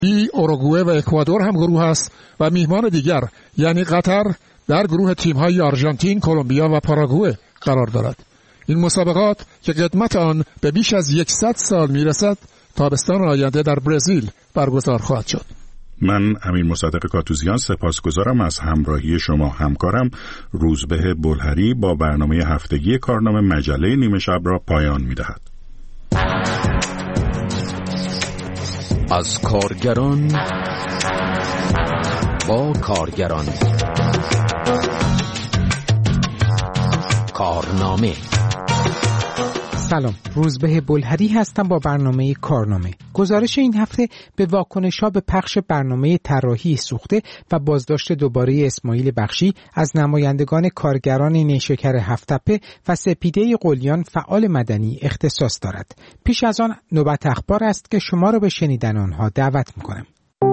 اوروگوئه و اکوادور هم گروه است و میهمان دیگر یعنی قطر در گروه تیم‌های آرژانتین، کلمبیا و پاراگوئه قرار دارد. این مسابقات که قدمت آن به بیش از 100 سال میرسد تابستان آینده در برزیل برگزار خواهد شد. من امیر مصدق کاتوزیان سپاسگزارم از همراهی شما. همکارم روزبه بلهری با برنامه هفتگی کارنامه مجله نیمه شب را پایان می‌دهد. از کارگران با کارگران، کارنامه. سلام، روزبه بلهری هستم با برنامه کارنامه. گزارش این هفته به واکنش‌ها به پخش برنامه طراحی سوخته و بازداشت دوباره اسماعیل بخشی از نمایندگان کارگران نیشکر هفت‌تپه و سپیده قلیان فعال مدنی اختصاص دارد. پیش از آن نوبت اخبار است که شما را به شنیدن آنها دعوت می‌کنم.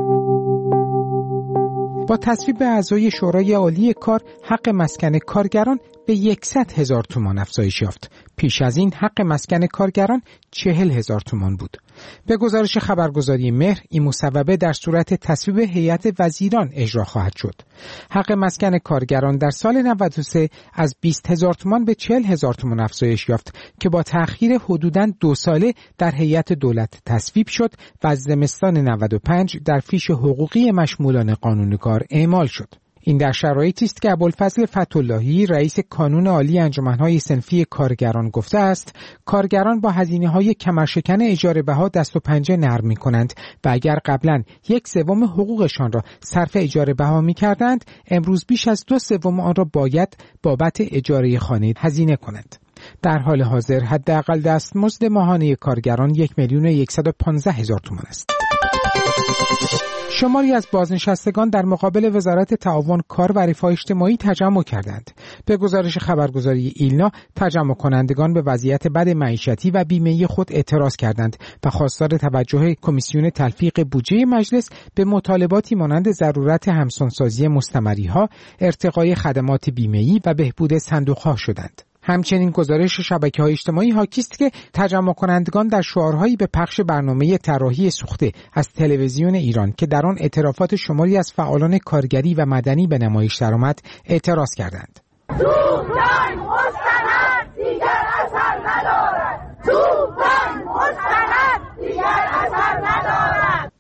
با تصویب اعضای شورای عالی کار، حق مسکن کارگران به 100,000 تومان افزایش یافت. پیش از این حق مسکن کارگران 40,000 تومان بود. به گزارش خبرگزاری مهر، این مصوبه در صورت تصویب هیئت وزیران اجرا خواهد شد. حق مسکن کارگران در سال 93 از 20,000 تومان به 40,000 تومان افزایش یافت که با تأخیر حدوداً 2 ساله در هیئت دولت تصویب شد و از زمستان 95 در فیش حقوقی مشمولان قانون کار اعمال شد. این در شرایطی است که ابوالفضل فتح‌اللهی رئیس کانون عالی انجمن‌های صنفی کارگران گفته است کارگران با هزینه‌های کمرشکن اجاره بها دست و پنجه نرم می‌کنند و اگر قبلاً 1/3 حقوقشان را صرف اجاره بها می‌کردند، امروز بیش از 2/3 آن را باید بابت اجاره خانه هزینه کنند. در حال حاضر حداقل دستمزد ماهانه کارگران 1,115,000 تومان است. شماری از بازنشستگان در مقابل وزارت تعاون کار و رفاه اجتماعی تجمع کردند. به گزارش خبرگزاری ایلنا، تجمع کنندگان به وضعیت بد معیشتی و بیمه‌ای خود اعتراض کردند و خواستار توجه کمیسیون تلفیق بودجه مجلس به مطالباتی مانند ضرورت همسانسازی مستمری‌ها، ارتقای خدمات بیمه‌ای و بهبود صندوق‌ها شدند. همچنین گزارش شبکه‌های اجتماعی حاکی است که تجمع کنندگان در شعارهایی به پخش برنامه طراحی سوخته از تلویزیون ایران که در آن اعترافات شماری از فعالان کارگری و مدنی به نمایش درآمد اعتراض کردند. توفان مستند دیگر اثر ندارد. توفان مستند دیگر اثر ندارد.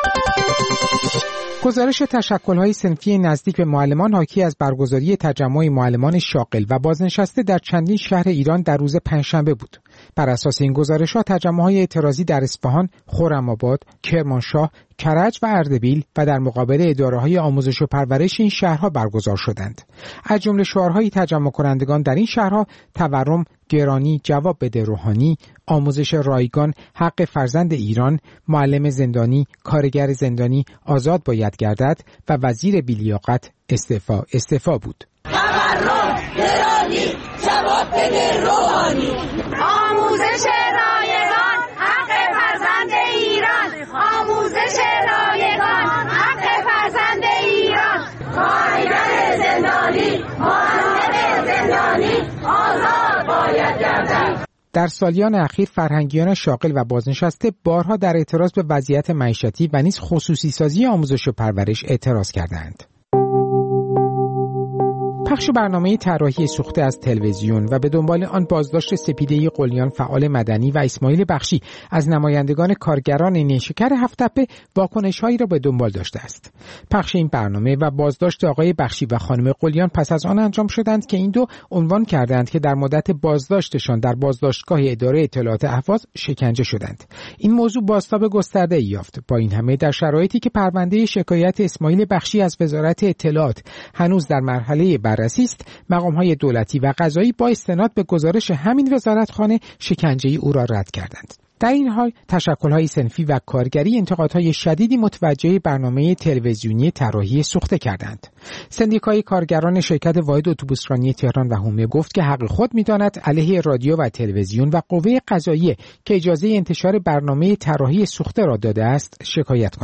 گزارش تشکل‌های صنفی نزدیک به معلمان حاکی از برگزاری تجمع معلمان شاغل و بازنشسته در چندین شهر ایران در روز پنجشنبه بود. بر اساس این گزارش‌ها تجمع‌های اعتراضی در اصفهان، خرم‌آباد، کرمانشاه، کرج و اردبیل و در مقابل اداره‌های آموزش و پرورش این شهرها برگزار شدند. از جمله شعارهای تجمع کنندگان در این شهرها تورم، گرانی، جواب بده روحانی، آموزش رایگان، حق فرزند ایران، معلم زندانی، کارگر زندانی آزاد باید گردد و وزیر بی‌لیاقت استعفا بود. تورم، گرانی، جواب بده روحانی، آموزش رایگان، حق فرزند ایران، آموزش رایگان، حق فرزند ایران، کارگر زندانی، معلم زندانی آزاد باید گردد. در سالیان اخیر فرهنگیان شاغل و بازنشسته بارها در اعتراض به وضعیت معیشتی و نیز خصوصی سازی آموزش و پرورش اعتراض کردند. پخش برنامه طراحی سوخته از تلویزیون و به دنبال آن بازداشت سپیده قلیان فعال مدنی و اسماعیل بخشی از نمایندگان کارگران نیشکر هفت‌تپه واکنش‌هایی را به دنبال داشته است. پخش این برنامه و بازداشت آقای بخشی و خانم قلیان پس از آن انجام شدند که این دو عنوان کردند که در مدت بازداشتشان در بازداشتگاه اداره اطلاعات اهواز شکنجه شدند. این موضوع بازتاب گسترده‌ای یافت. با این همه در شرایطی که پرونده شکایت اسماعیل بخشی از وزارت اطلاعات هنوز در مرحله بررسی است، مقام‌های دولتی و قضایی با استناد به گزارش همین وزارتخانه شکنجه او را رد کردند. در این حال تشکل‌های صنفی و کارگری انتقادهای شدیدی متوجه برنامه تلویزیونی طراحی سوخته کردند. سندیکای کارگران شرکت واحد اتوبوسرانی تهران و حومه گفت که حق خود می‌داند علیه رادیو و تلویزیون و قوه قضاییه که اجازه انتشار برنامه طراحی سوخته را داده است شکایت کند.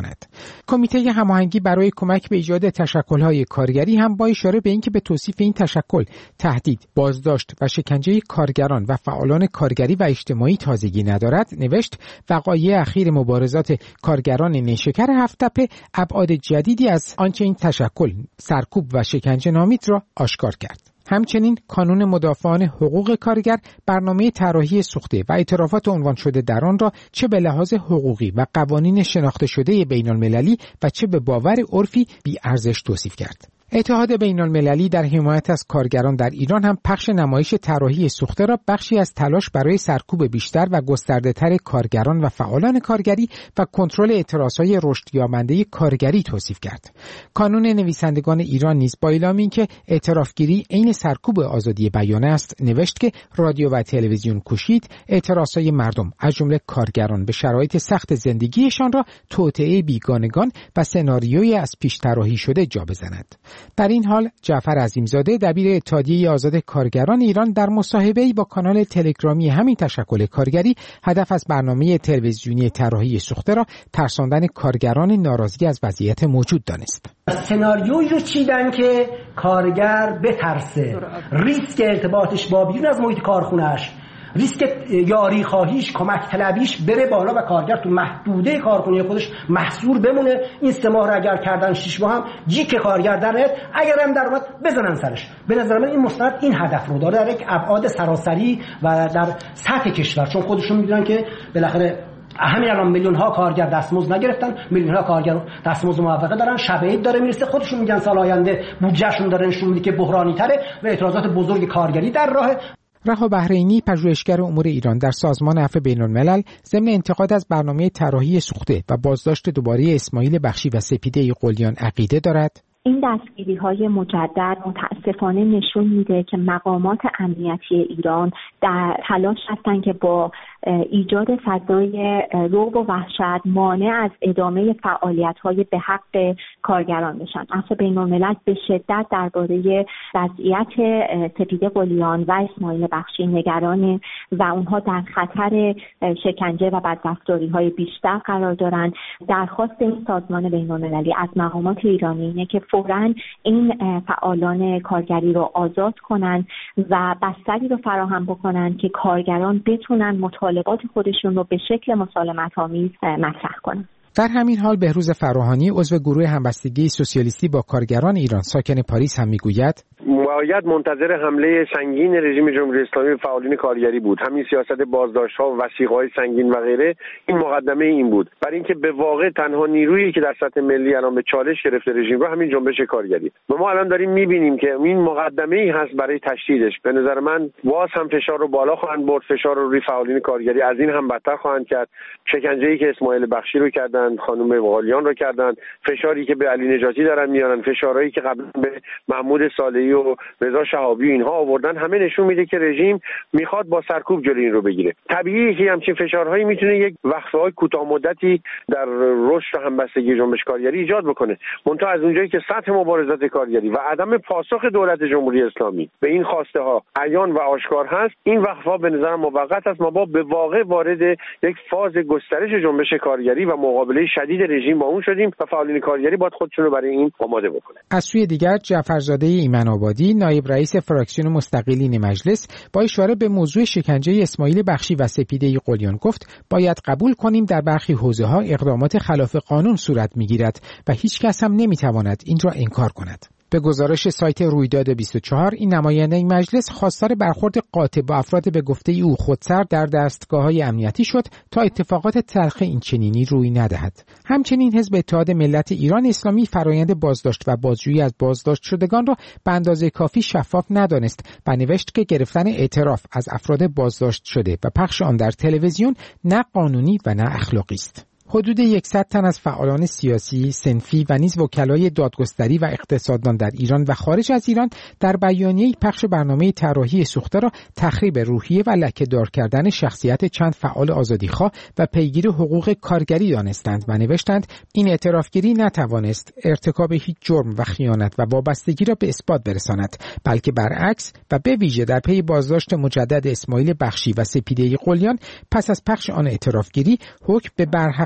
کمیته هماهنگی برای کمک به ایجاد تشکل‌های کارگری هم با اشاره به اینکه به توصیف این تشکل تهدید، بازداشت و شکنجه کارگران و فعالان کارگری و اجتماعی تازگی ندارد، نوشت وقایع اخیر مبارزات کارگران نیشکر هفت‌تپه ابعاد جدیدی از آنچه این تشکل سرکوب و شکنجه نامید را آشکار کرد. همچنین کانون مدافعان حقوق کارگر برنامه طراحی سوخته و اعترافات عنوان شده در آن را چه به لحاظ حقوقی و قوانین شناخته شده بین‌المللی و چه به باور عرفی بی‌ارزش توصیف کرد. اتحاد بین‌المللی در حمایت از کارگران در ایران هم پخش نمایش طراحی سوخته را بخشی از تلاش برای سرکوب بیشتر و گسترده‌تر کارگران و فعالان کارگری و کنترل اعتراضهای رشدیابنده کارگری توصیف کرد. کانون نویسندگان ایران نیز با اعلام اینکه اعترافگیری عین سرکوب آزادی بیان است، نوشت که رادیو و تلویزیون کوشید اعتراضهای مردم از جمله کارگران به شرایط سخت زندگیشان را توطئه بیگانگان و سناریویی از پیش طراحی شده جا بزند. در این حال جعفر عظیمزاده دبیر اتحادیه آزاد کارگران ایران در مصاحبه‌ای با کانال تلگرامی همین تشکل کارگری هدف از برنامه تلویزیونی طراحی سوخته را ترساندن کارگران ناراضی از وضعیت موجود دانست. سناریویی رو چیدن که کارگر بترسه، ریسک ارتباطش با بیرون از محیط کارخونه‌اش، ریسک یاری خواهیش، کمک طلبیش بره بالا و کارگر تو محدوده کارخونه خودش محصور بمونه. این 3 ماه رو اگر کردن 6 ماه هم جیک کارگر در نیاد، اگر هم در اومد بزنن سرش. به نظر من این مستند این هدف رو داره در یک ابعاد سراسری و در سطح کشور، چون خودشون میدونن که بالاخره همین الان میلیون ها کارگر دستمزد نگرفتن، میلیون ها کارگر دستمزد موافقه دارن، شب عید داره میرسه، خودشون میگن سال آینده بودجهشون داره نشون میده که بحرانی تره و اعتراضات بزرگ کارگری در راهه. رها بحرینی، پژوهشگر امور ایران در سازمان عفو بین‌الملل، ضمن انتقاد از برنامه طراحی سوخته و بازداشت دوباره اسماعیل بخشی و سپیده قلیان عقیده دارد. این دستگیری‌های مجدد متأسفانه نشون میده که مقامات امنیتی ایران در تلاش هستند که با ایجاد فضای رعب و وحشت مانع از ادامه فعالیت‌های به حق کارگران بشن. عفو بین‌الملل به شدت درباره وضعیت سپیده قلیان و اسماعیل بخشی نگرانه و اونها در خطر شکنجه و بدرفتاری‌های بیشتر قرار دارند. درخواست این سازمان بین‌المللی از مقامات ایرانی اینه که فوراً این فعالان کارگری رو آزاد کنن و بستری رو فراهم بکنن که کارگران بتونن مطالبات خودشون رو به شکل مسالمت‌آمیز مطرح کنن. در همین حال بهروز فراهانی، عضو گروه همبستگی سوسیالیستی با کارگران ایران ساکن پاریس هم میگوید باید منتظر حمله سنگین رژیم جمهوری اسلامی به فعالین کارگری بود. همین سیاست بازداشت‌ها و وثیقه‌های سنگین و غیره این مقدمه این بود، برای اینکه به واقع تنها نیرویی که در سطح ملی الان به چالش گرفته رژیم رو همین جنبش کارگری و ما الان داریم می‌بینیم که این مقدمه‌ای هست برای تشدیدش. به نظر من باز هم فشار رو بالا خواهند برد، فشار رو روی فعالین کارگری از این هم بدتر خواهند کرد. شکنجه‌ای که اسماعیل بخشی رو کردن، خانم قلیان رو کردن، فشاری که به علی نجاتی دارن میارن، فشارهایی که قبلا به محمود صالحی و رضا شهابی اینها آوردن، همه نشون میده که رژیم میخواد با سرکوب جلوی این رو بگیره. طبیعیه که همچین فشارهایی میتونه یک وقفه‌های کوتاه مدتی در رشد و همبستگی جنبش کارگری ایجاد بکنه. منتها از اونجایی که سطح مبارزات کارگری و عدم پاسخ دولت جمهوری اسلامی به این خواسته ها عیان و آشکار هست، این وقفه‌ها به نظر موقت است. ما با به واقع وارد یک فاز گسترش جنبش کارگری و مقابله شدید رژیم با اون شدیم و فعالین کارگری باید خودشون رو برای این آماده بکنه. از سوی دیگر جعفرزاده ایمن آبادی، نایب رئیس فراکسیون مستقلین مجلس، با اشاره به موضوع شکنجه اسماعیل بخشی و سپیده قلیان گفت باید قبول کنیم در برخی حوزه‌ها اقدامات خلاف قانون صورت می‌گیرد و هیچ کس هم نمی‌تواند این را انکار کند. به گزارش سایت رویداد 24 این نماینده این مجلس خواستار برخورد قاطع با افراد به گفته او خودسر در دستگاه‌های امنیتی شد تا اتفاقات تلخ این چنینی روی ندهد. همچنین حزب اتحاد ملت ایران اسلامی فرایند بازداشت و بازجویی از بازداشت شدگان را به اندازه کافی شفاف ندانست و نوشت که گرفتن اعتراف از افراد بازداشت شده و پخش آن در تلویزیون نه قانونی و نه اخلاقی است. حدود 100 تن از فعالان سیاسی، صنفی و نیز وکلای دادگستری و اقتصاددان در ایران و خارج از ایران در بیانیه‌ای پخش برنامه طراحی سوخته را تخریب روحیه و لکه‌دار کردن شخصیت چند فعال آزادیخواه و پیگیر حقوق کارگری دانستند و نوشتند این اعترافگیری نتوانست ارتکاب هیچ جرم و خیانت و وابستگی را به اثبات برساند، بلکه برعکس و به ویژه در پی بازداشت مجدد اسماعیل بخشی و سپیده قلیان پس از پخش آن اعترافگیری حکم به برحق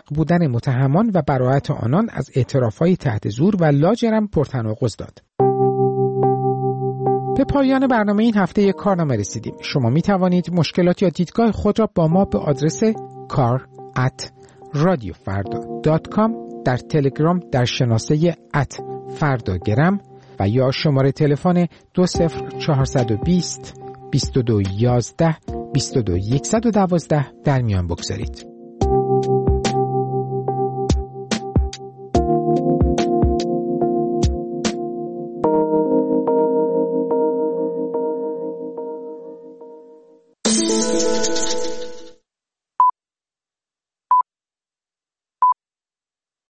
بودن متهمان و براءت آنان از اعترافهای تحت زور و لاجرم پرتناقض داد. به پایان برنامه این هفته کارنامه رسیدیم. شما می توانید مشکلات یا دیدگاه خود را با ما به آدرس kar@radiofarda.com در تلگرام در شناسه @فرداگرم و یا شماره تلفن 20420 2211 22112 در میان بگذارید.